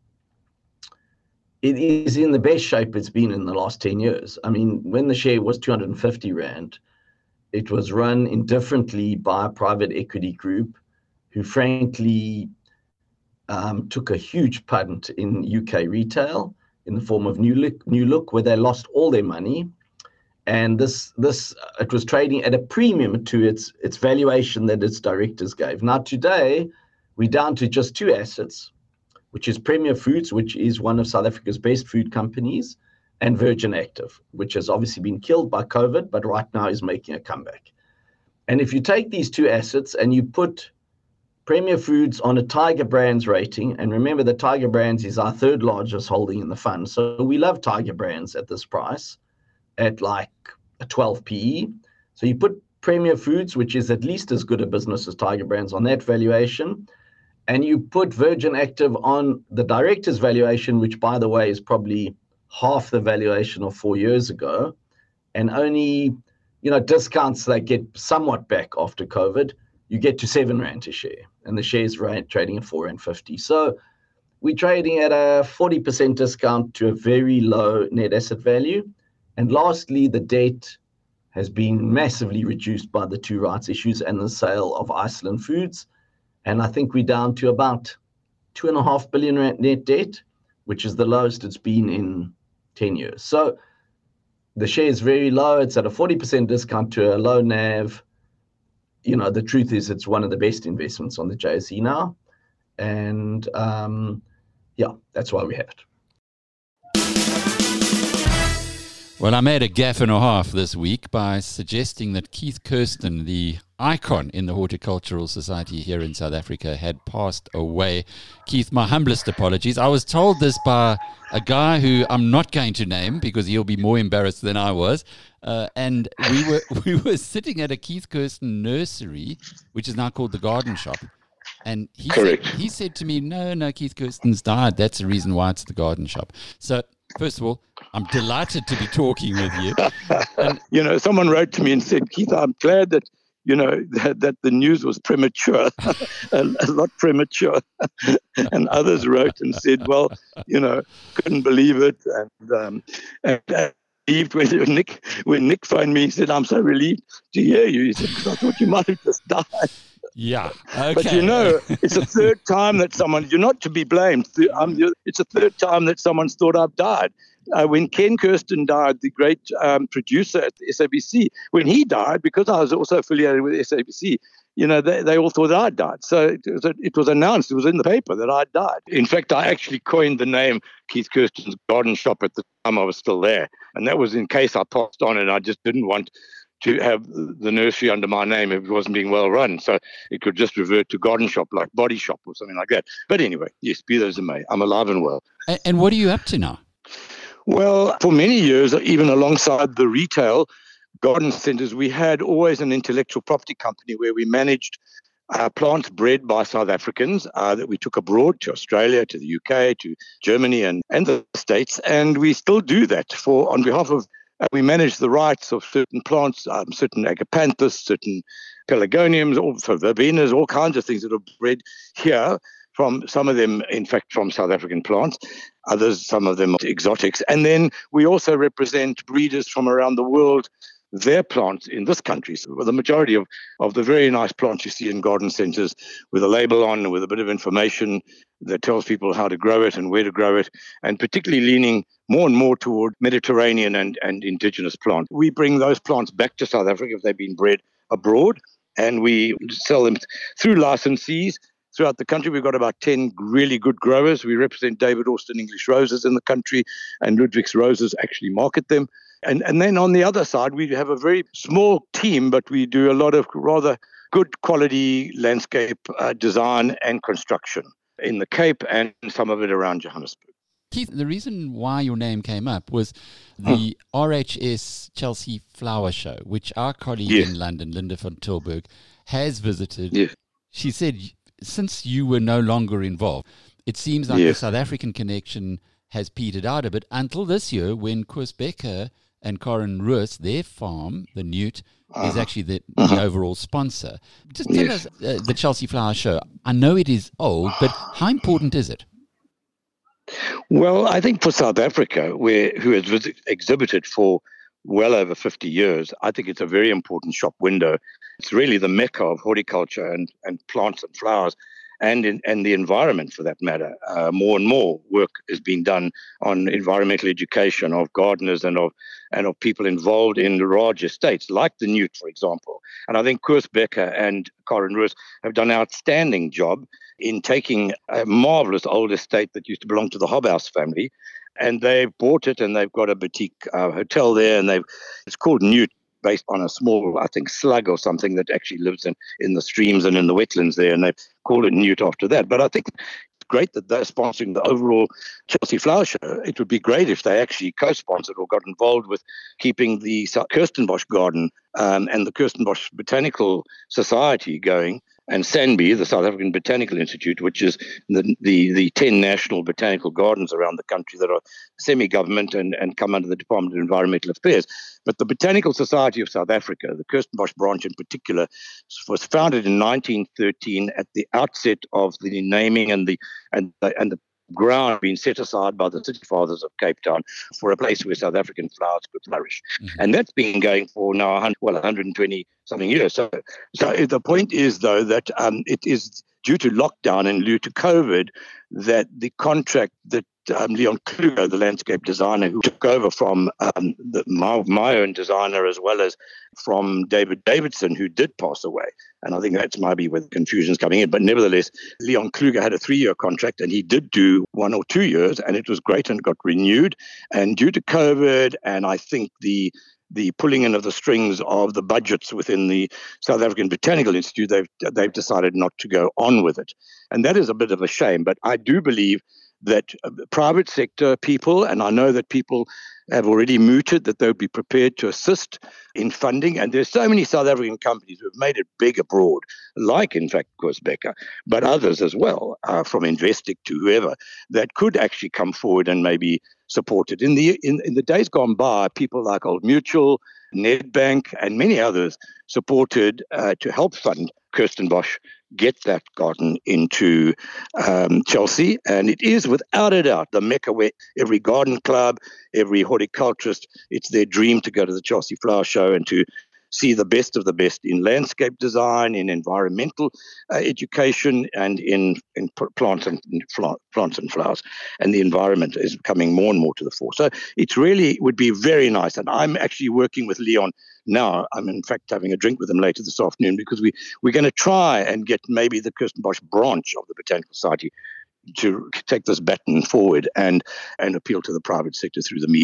it is in the best shape it's been in the last ten years. I mean, when the share was two hundred fifty rand, it was run indifferently by a private equity group who frankly Um, took a huge punt in U K retail in the form of New Look, New Look, where they lost all their money, and this this it was trading at a premium to its its valuation that its directors gave. Now today, we're down to just two assets, which is Premier Foods, which is one of South Africa's best food companies, and Virgin Active, which has obviously been killed by COVID, but right now is making a comeback. And if you take these two assets and you put Premier Foods on a Tiger Brands rating, and remember that Tiger Brands is our third largest holding in the fund. So we love Tiger Brands at this price at like a twelve P E. So you put Premier Foods, which is at least as good a business as Tiger Brands, on that valuation, and you put Virgin Active on the director's valuation, which by the way is probably half the valuation of four years ago, and only, you know, discounts they get somewhat back after COVID, you get to seven rand a share, and the share's right, trading at four rand fifty. So we're trading at a forty percent discount to a very low net asset value. And lastly, the debt has been massively reduced by the two rights issues and the sale of Iceland Foods. And I think we're down to about two and a half billion rand net debt, which is the lowest it's been in ten years. So the share is very low. It's at a forty percent discount to a low N A V. You know, the truth is it's one of the best investments on the J S E now. And um, yeah, that's why we have it. Well, I made a gaffe and a half this week by suggesting that Keith Kirsten, the icon in the Horticultural Society here in South Africa, had passed away. Keith, my humblest apologies. I was told this by a guy who I'm not going to name because he'll be more embarrassed than I was. Uh, and we were we were sitting at a Keith Kirsten nursery, which is now called the Garden Shop. And he said, he said to me, no, no, Keith Kirsten's died. That's the reason why it's the Garden Shop. So, first of all, I'm delighted to be talking with you. And, you know, someone wrote to me and said, Keith, I'm glad that, you know, that, that the news was premature, a, a lot premature. And others wrote and said, well, you know, couldn't believe it. And, um, and uh, when Nick, when Nick phoned me, he said, I'm so relieved to hear you. He said, because I thought you might have just died. Yeah. Okay. But you know, it's the third time that someone, you're not to be blamed. Um, it's the third time that someone's thought I've died. Uh, when Ken Kirsten died, the great um, producer at the S A B C, when he died, because I was also affiliated with S A B C, you know, they, they all thought I'd died. So it was, it was announced, it was in the paper that I'd died. In fact, I actually coined the name Keith Kirsten's Garden Shop at the time I was still there. And that was in case I passed on and I just didn't want to have the nursery under my name if it wasn't being well run. So it could just revert to Garden Shop, like Body Shop or something like that. But anyway, yes, be that as it may, I'm alive and well. And, and what are you up to now? Well, for many years, even alongside the retail garden centers, we had always an intellectual property company where we managed uh, plants bred by South Africans uh, that we took abroad to Australia, to the U K, to Germany and, and the States. And we still do that for on behalf of, uh, we manage the rights of certain plants, um, certain agapanthus, certain pelargoniums, also verbenas, all kinds of things that are bred here. From some of them, in fact, from South African plants, others, some of them exotics. And then we also represent breeders from around the world, their plants in this country. So the majority of, of the very nice plants you see in garden centres with a label on, with a bit of information that tells people how to grow it and where to grow it, and particularly leaning more and more toward Mediterranean and, and indigenous plants. We bring those plants back to South Africa if they've been bred abroad, and we sell them through licensees. Throughout the country, we've got about ten really good growers. We represent David Austin English Roses in the country, and Ludwig's Roses actually market them. And, and then on the other side, we have a very small team, but we do a lot of rather good quality landscape uh, design and construction in the Cape and some of it around Johannesburg. Keith, the reason why your name came up was the hmm. R H S Chelsea Flower Show, which our colleague yes. in London, Linda van Tilburg, has visited. Yes. She said, since you were no longer involved, it seems like yes. the South African connection has petered out a bit until this year when Koos Becker and Corin Roos, their farm, the Newt, uh-huh. is actually the, the uh-huh. overall sponsor. Just tell yes. us, uh, the Chelsea Flower Show, I know it is old, but how important is it? Well, I think for South Africa, where who has visit, exhibited for well over fifty years, I think it's a very important shop window. It's really the mecca of horticulture and, and plants and flowers and in, and the environment for that matter. Uh, more and more work is being done on environmental education of gardeners and of and of people involved in large estates, like the Newt, for example. And I think Koos Becker and Corin Roos have done an outstanding job in taking a marvelous old estate that used to belong to the Hobhouse family, and they've bought it and they've got a boutique uh, hotel there, and they've it's called Newt, based on a small, I think, slug or something that actually lives in, in the streams and in the wetlands there, and they've called it Newt after that. But I think it's great that they're sponsoring the overall Chelsea Flower Show. It would be great if they actually co-sponsored or got involved with keeping the Kirstenbosch Garden um, and the Kirstenbosch Botanical Society going, and SANBI, the South African Botanical Institute, which is the, the, the ten national botanical gardens around the country that are semi-government and, and come under the Department of Environmental Affairs. But the Botanical Society of South Africa, the Kirstenbosch branch in particular, was founded in nineteen thirteen at the outset of the naming and the and the, and the ground being set aside by the City Fathers of Cape Town for a place where South African flowers could flourish. Mm-hmm. And that's been going for now, well, one hundred twenty something years. So, so the point is, though, that um, it is due to lockdown and due to COVID that the contract that um, Leon Kluger, the landscape designer who took over from um, the, my, my own designer, as well as from David Davidson, who did pass away. And I think that's maybe where the confusion's coming in. But nevertheless, Leon Kluger had a three-year contract, and he did do one or two years, and it was great and got renewed. And due to COVID, and I think the the pulling in of the strings of the budgets within the South African Botanical Institute, they've they've decided not to go on with it. And that is a bit of a shame. But I do believe that private sector people, and I know that people have already mooted that they'll be prepared to assist in funding. And there's so many South African companies who have made it big abroad, like, in fact, Koos Becker, but others as well, uh, from Investec to whoever, that could actually come forward and maybe support it. In the, in, in the days gone by, people like Old Mutual, Nedbank, and many others supported uh, to help fund Kirstenbosch get that garden into um, Chelsea. And it is, without a doubt, the mecca where every garden club, every horticulturist, it's their dream to go to the Chelsea Flower Show and to see the best of the best in landscape design, in environmental uh, education, and in, in plants and plants and flowers. And the environment is coming more and more to the fore. So it really would be very nice. And I'm actually working with Leon now. I'm in fact having a drink with him later this afternoon, because we, we're going to try and get maybe the Kirstenbosch branch of the Botanical Society to take this baton forward and, and appeal to the private sector through the media.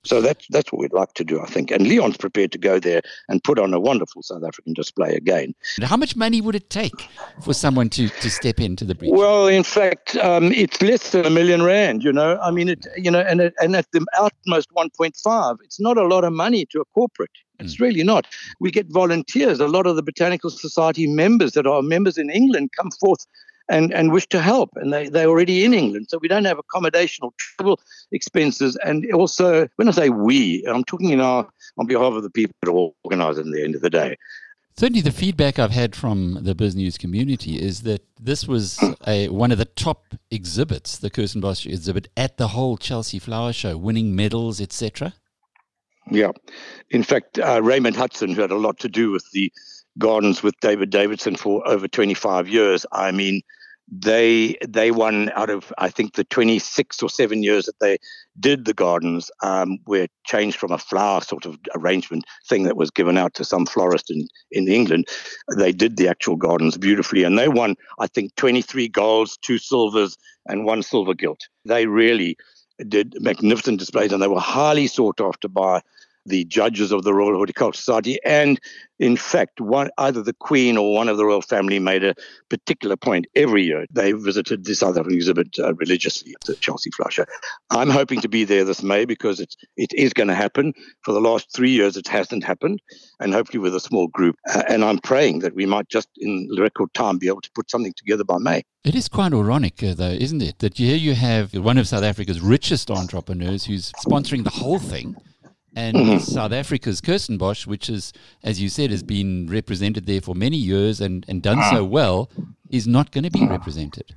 So that's that's what we'd like to do, I think. And Leon's prepared to go there and put on a wonderful South African display again. How much money would it take for someone to, to step into the breach? Well, in fact, um, it's less than a million rand, you know. I mean, it, you know, and it, and at the utmost one point five. It's not a lot of money to a corporate. It's mm. really not. We get volunteers. A lot of the Botanical Society members that are members in England come forth and, and wish to help. And they, they're already in England. So we don't have accommodation or travel expenses. And also, when I say we, I'm talking now on behalf of the people that are organising at the end of the day. Certainly the feedback I've had from the BizNews community is that this was a, one of the top exhibits, the Kirstenbosch exhibit, at the whole Chelsea Flower Show, winning medals, et cetera. Yeah. In fact, uh, Raymond Hudson, who had a lot to do with the gardens with David Davidson for over twenty-five years, I mean, they they won out of, I think, the twenty-six or seven years that they did the gardens, um, were changed from a flower sort of arrangement thing that was given out to some florist in, in England. They did the actual gardens beautifully, and they won, I think, twenty-three golds, two silvers, and one silver gilt. They really did magnificent displays, and they were highly sought after by the judges of the Royal Horticultural Society. And in fact, one, either the Queen or one of the royal family made a particular point every year. They visited the South African exhibit uh, religiously at the Chelsea Flower Show. I'm hoping to be there this May because it's, it is going to happen. For the last three years, it hasn't happened, and hopefully with a small group. Uh, and I'm praying that we might just in record time be able to put something together by May. It is quite ironic, uh, though, isn't it, that here you have one of South Africa's richest entrepreneurs who's sponsoring the whole thing. And mm-hmm. South Africa's Kirstenbosch, which is, as you said, has been represented there for many years and, and done so well, is not going to be represented.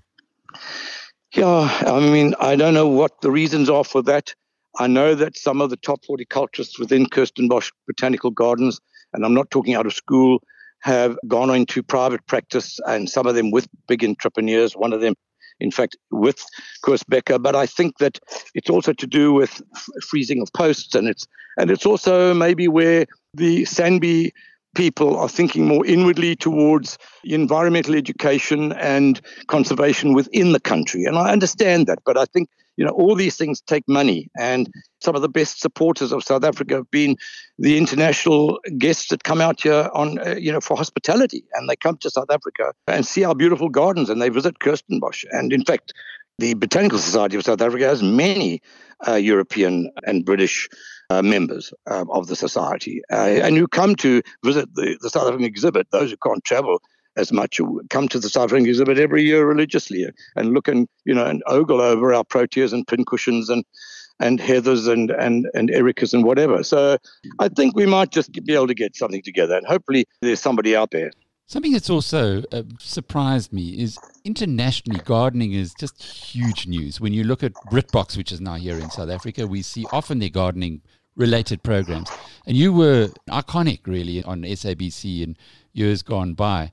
Yeah, I mean, I don't know what the reasons are for that. I know that some of the top horticulturists within Kirstenbosch Botanical Gardens, and I'm not talking out of school, have gone into private practice, and some of them with big entrepreneurs, one of them in fact, with Koos Becker. But I think that it's also to do with f- freezing of posts, and it's and it's also maybe where the Sanbi people are thinking more inwardly towards environmental education and conservation within the country. And I understand that, but I think, you know, all these things take money, and some of the best supporters of South Africa have been the international guests that come out here on, uh, you know, for hospitality, and they come to South Africa and see our beautiful gardens, and they visit Kirstenbosch. And in fact, the Botanical Society of South Africa has many uh, European and British uh, members uh, of the society, uh, and who come to visit the, the South African exhibit. Those who can't travel as much come to the South African exhibit every year religiously and look and, you know, and ogle over our proteas and pincushions and and heathers and and and ericas and whatever. So I think we might just be able to get something together, and hopefully there's somebody out there. Something that's also uh, surprised me is internationally gardening is just huge news. When you look at BritBox, which is now here in South Africa, we see often their gardening related programs. And you were iconic really on S A B C in years gone by.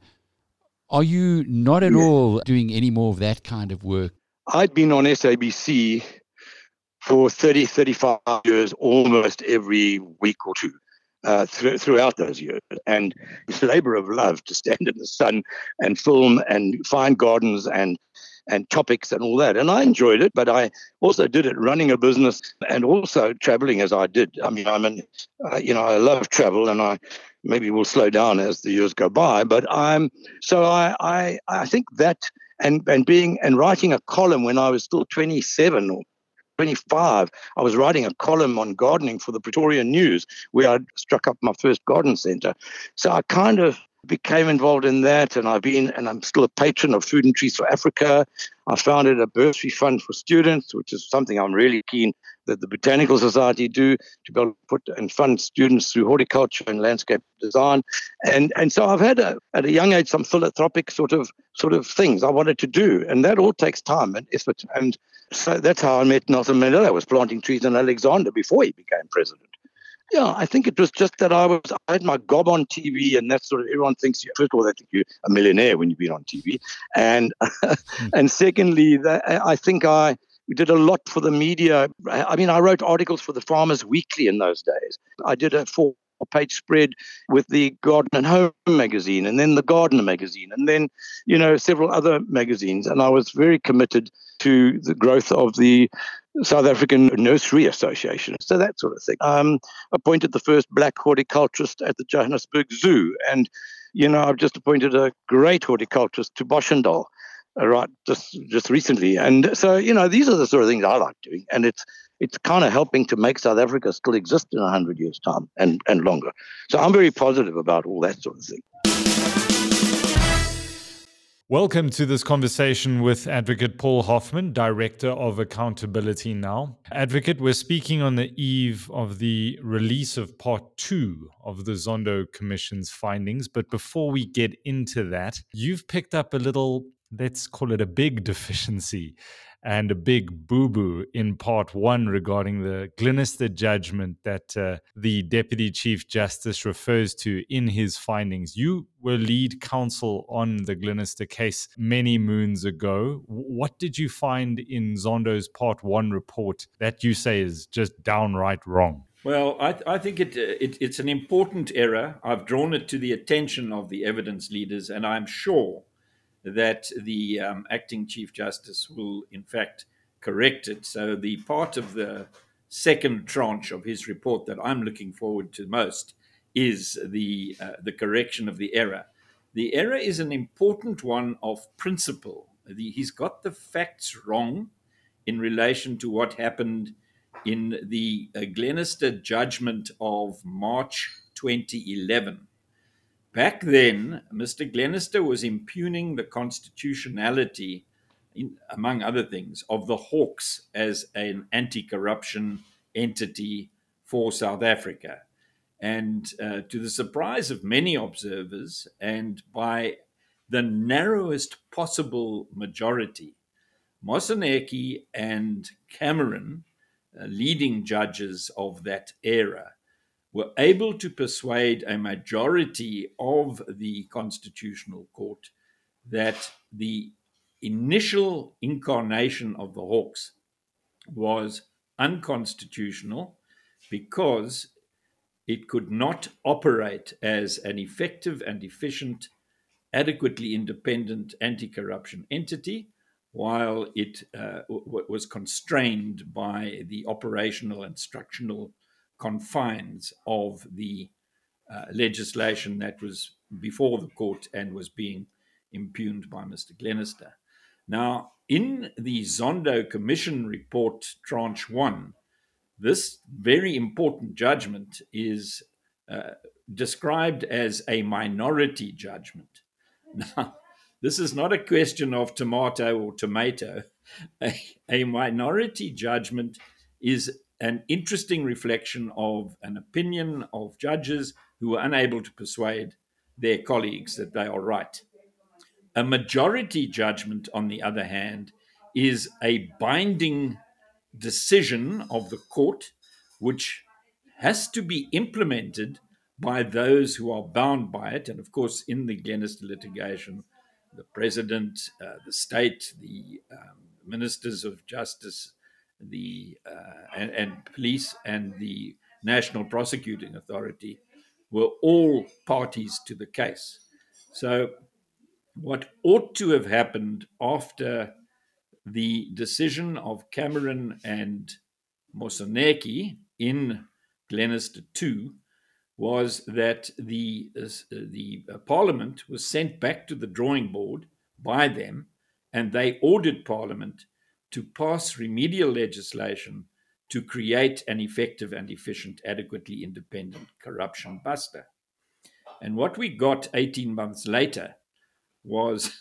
Are you not at yeah. all doing any more of that kind of work? I'd been on S A B C for thirty, thirty-five years, almost every week or two. Uh, th- throughout those years, and it's a labor of love to stand in the sun and film and find gardens and and topics and all that. And I enjoyed it, but I also did it running a business and also traveling as I did. I mean, I'm an, uh, you know, I love travel, and I maybe will slow down as the years go by. But I'm so I I I think that and and being and writing a column when I was still twenty-seven or twenty-five, I was writing a column on gardening for the Pretoria News, where I struck up my first garden centre. So I kind of became involved in that, and I've been, and I'm still a patron of Food and Trees for Africa. I founded a bursary fund for students, which is something I'm really keen that the Botanical Society do, to be able to put and fund students through horticulture and landscape design. And and so I've had a, at a young age some philanthropic sort of sort of things I wanted to do, and that all takes time and effort. And so that's how I met Nelson Mandela. I was planting trees in Alexandra before he became president. Yeah, I think it was just that I was I had my gob on T V, and that's sort of, everyone thinks you, first of all, they think you're a millionaire when you've been on T V, and mm. and secondly, that I think I we did a lot for the media. I mean, I wrote articles for the Farmers Weekly in those days. I did a for page spread with the Garden and Home magazine, and then the Gardener magazine, and then, you know, several other magazines. And I was very committed to the growth of the South African Nursery Association. So that sort of thing. Um, appointed the first black horticulturist at the Johannesburg Zoo. And, you know, I've just appointed a great horticulturist to Boschendal, uh, right, just just recently. And so, you know, these are the sort of things I like doing. And it's it's kind of helping to make South Africa still exist in one hundred years' time and, and longer. So I'm very positive about all that sort of thing. Welcome to this conversation with Advocate Paul Hoffman, Director of Accountability Now. Advocate, we're speaking on the eve of the release of part two of the Zondo Commission's findings. But before we get into that, you've picked up a little, let's call it a big deficiency and a big boo-boo in part one regarding the Glenister judgment that uh, the Deputy Chief Justice refers to in his findings. You were lead counsel on the Glenister case many moons ago. What did you find in Zondo's part one report that you say is just downright wrong? Well, I, th- I think it, it it's an important error. I've drawn it to the attention of the evidence leaders, and I'm sure that the um, acting Chief Justice will, in fact, correct it. So the part of the second tranche of his report that I'm looking forward to most is the uh, the correction of the error. The error is an important one of principle. The, he's got the facts wrong in relation to what happened in the uh, Glenister judgment of March twenty eleven. Back then, Mister Glenister was impugning the constitutionality, in, among other things, of the Hawks as an anti-corruption entity for South Africa. And uh, to the surprise of many observers, and by the narrowest possible majority, Moseneke and Cameron, uh, leading judges of that era, were able to persuade a majority of the Constitutional Court that the initial incarnation of the Hawks was unconstitutional because it could not operate as an effective and efficient, adequately independent anti-corruption entity, while it uh, w- was constrained by the operational and structural confines of the uh, legislation that was before the court and was being impugned by Mister Glenister. Now, in the Zondo Commission report, tranche one, this very important judgment is uh, described as a minority judgment. Now, this is not a question of tomato or tomato. A, a minority judgment is an interesting reflection of an opinion of judges who were unable to persuade their colleagues that they are right. A majority judgment, on the other hand, is a binding decision of the court, which has to be implemented by those who are bound by it. And of course, in the Glenister litigation, the president, uh, the state, the um, ministers of justice, the uh, and, and police, and the National Prosecuting Authority were all parties to the case. So what ought to have happened after the decision of Cameron and Moseneke in Glenister two was that the, uh, the uh, Parliament was sent back to the drawing board by them, and they ordered Parliament to pass remedial legislation to create an effective and efficient, adequately independent corruption buster. And what we got eighteen months later was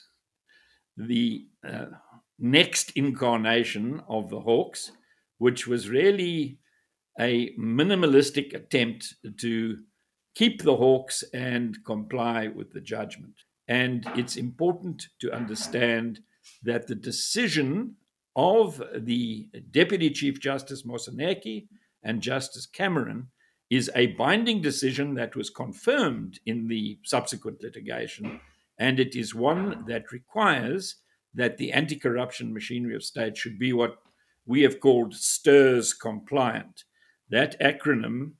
the uh, next incarnation of the Hawks, which was really a minimalistic attempt to keep the Hawks and comply with the judgment. And it's important to understand that the decision of the Deputy Chief Justice Moseneke and Justice Cameron is a binding decision that was confirmed in the subsequent litigation, and it is one that requires that the anti-corruption machinery of state should be what we have called STIRS compliant. That acronym,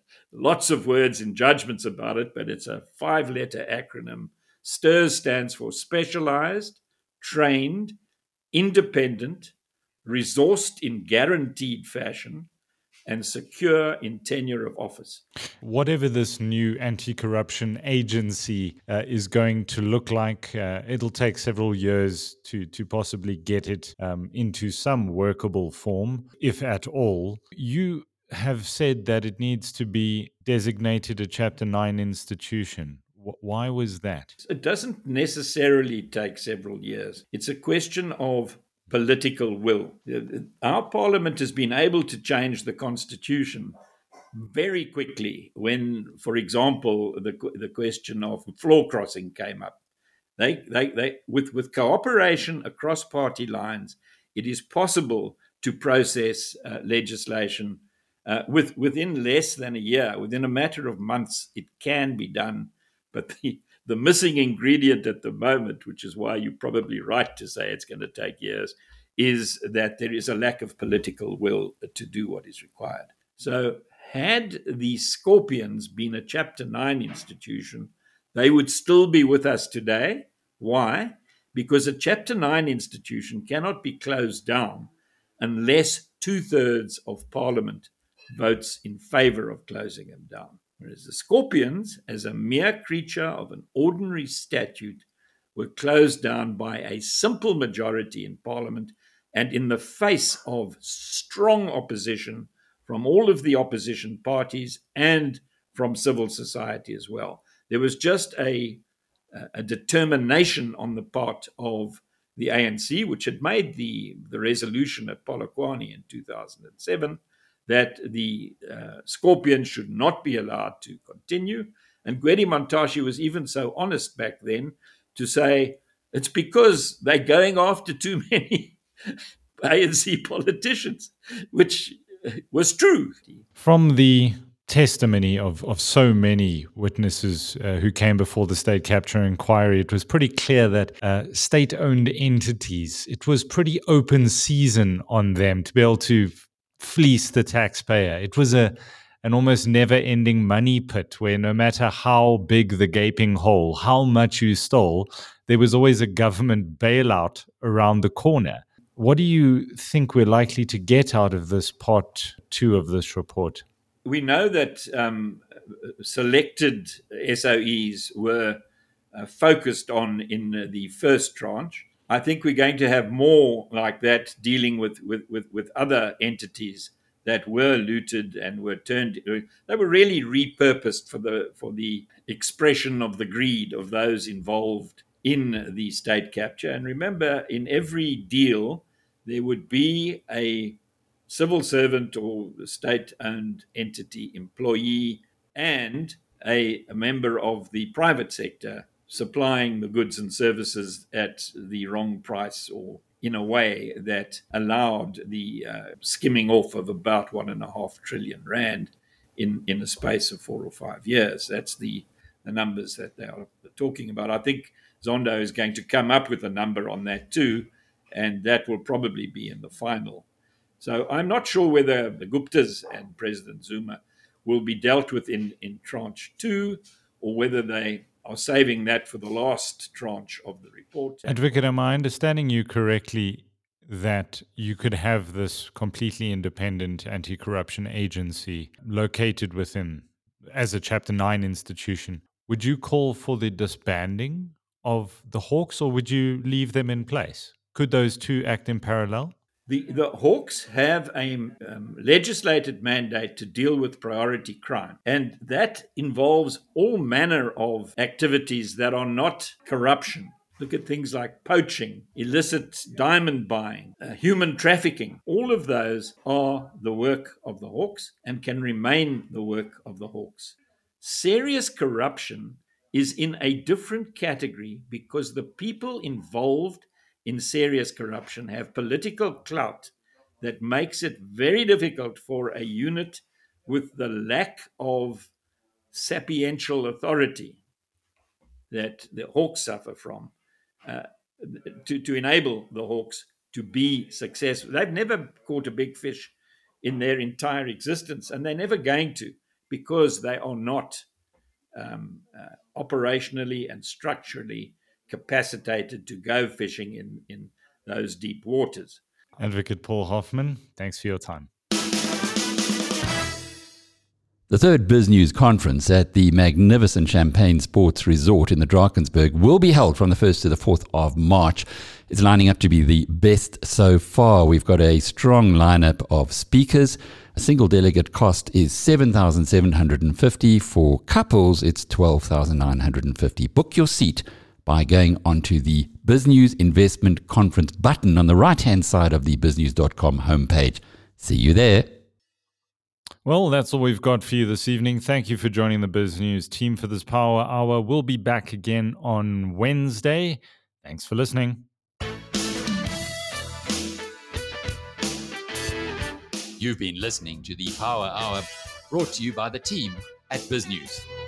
lots of words and judgments about it, but it's a five-letter acronym. STIRS stands for Specialized, Trained, Independent, Resourced in Guaranteed Fashion, and Secure in Tenure of Office. Whatever this new anti-corruption agency uh, is going to look like, uh, it'll take several years to to possibly get it um, into some workable form, if at all. You have said that it needs to be designated a Chapter nine institution. W- why was that? It doesn't necessarily take several years. It's a question of political will. Our parliament has been able to change the constitution very quickly when, for example, the the question of floor crossing came up. They, they, they, with, with cooperation across party lines, it is possible to process uh, legislation uh, with, within less than a year, within a matter of months. It can be done, but the the missing ingredient at the moment, which is why you're probably right to say it's going to take years, is that there is a lack of political will to do what is required. So had the Scorpions been a Chapter nine institution, they would still be with us today. Why? Because a Chapter nine institution cannot be closed down unless two-thirds of Parliament votes in favor of closing them down. Whereas the Scorpions, as a mere creature of an ordinary statute, were closed down by a simple majority in Parliament and in the face of strong opposition from all of the opposition parties and from civil society as well. There was just a, a determination on the part of the A N C, which had made the, the resolution at Polokwane in two thousand seven, that the uh, Scorpions should not be allowed to continue. And Gwede Mantashe was even so honest back then to say it's because they're going after too many A N C politicians, which was true. From the testimony of, of so many witnesses uh, who came before the state capture inquiry, it was pretty clear that uh, state-owned entities, it was pretty open season on them to be able to fleece the taxpayer. It was a an almost never-ending money pit where no matter how big the gaping hole, how much you stole, there was always a government bailout around the corner. What do you think we're likely to get out of this part two of this report? We know that um, selected S O Es were uh, focused on in uh, the first tranche. I think we're going to have more like that dealing with, with, with, with other entities that were looted and were turned. They were really repurposed for the for the expression of the greed of those involved in the state capture. And remember, in every deal, there would be a civil servant or state-owned entity employee and a, a member of the private sector supplying the goods and services at the wrong price or in a way that allowed the uh, skimming off of about one and a half trillion rand in, in a space of four or five years. That's the, the numbers that they are talking about. I think Zondo is going to come up with a number on that too, and that will probably be in the final. So I'm not sure whether the Guptas and President Zuma will be dealt with in, in tranche two or whether they are saving that for the last tranche of the report. Advocate, am I understanding you correctly that you could have this completely independent anti-corruption agency located within, as a Chapter nine institution? Would you call for the disbanding of the Hawks or would you leave them in place? Could those two act in parallel? The, the Hawks have a um, legislated mandate to deal with priority crime, and that involves all manner of activities that are not corruption. Look at things like poaching, illicit diamond buying, uh, human trafficking. All of those are the work of the Hawks and can remain the work of the Hawks. Serious corruption is in a different category because the people involved in serious corruption have political clout that makes it very difficult for a unit with the lack of sapiential authority that the Hawks suffer from uh, to, to enable the Hawks to be successful. They've never caught a big fish in their entire existence, and they're never going to, because they are not um, uh, operationally and structurally capacitated to go fishing in, in those deep waters. Advocate Paul Hoffman, thanks for your time. The third BizNews conference at the magnificent Champagne Sports Resort in the Drakensberg will be held from the first to the fourth of March. It's lining up to be the best so far. We've got a strong lineup of speakers. A single delegate cost is seven thousand seven hundred fifty dollars. For couples, it's twelve thousand nine hundred fifty dollars. Book your seat by going onto the BizNews Investment Conference button on the right-hand side of the biznews dot com homepage. See you there. Well, that's all we've got for you this evening. Thank you for joining the BizNews team for this Power Hour. We'll be back again on Wednesday. Thanks for listening. You've been listening to the Power Hour, brought to you by the team at BizNews.